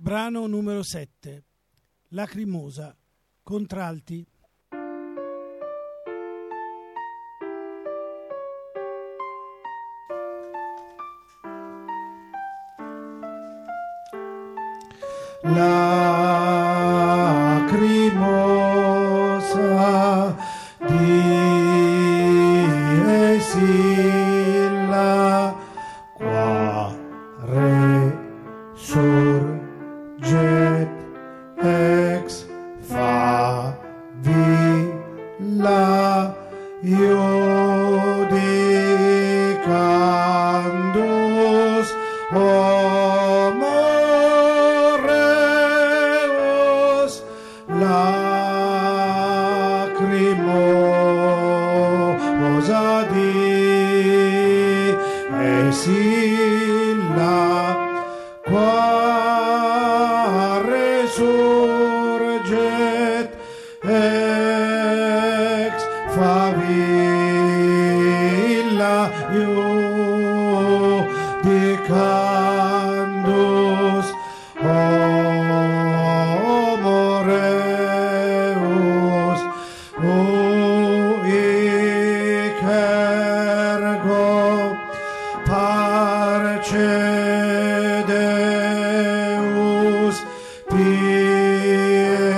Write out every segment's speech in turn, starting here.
Brano numero 7. Lacrimosa, contralti. Lacrimosa di esilla quare surget ex favilla iudicandus homoreus lacrimosa di esilla quare surget ex favilla iudicandus homoreus uic ergo parce Deus pie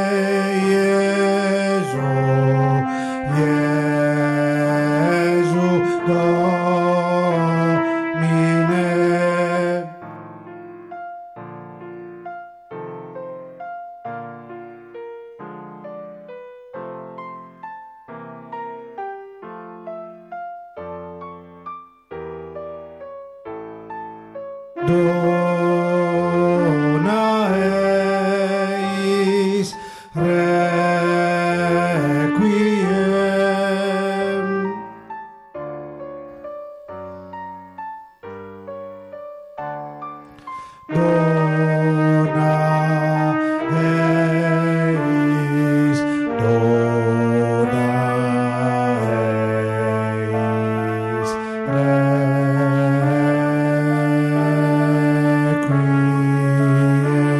Iesu Domine. Dona eis requiem dona eis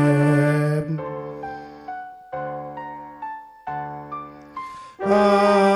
requiem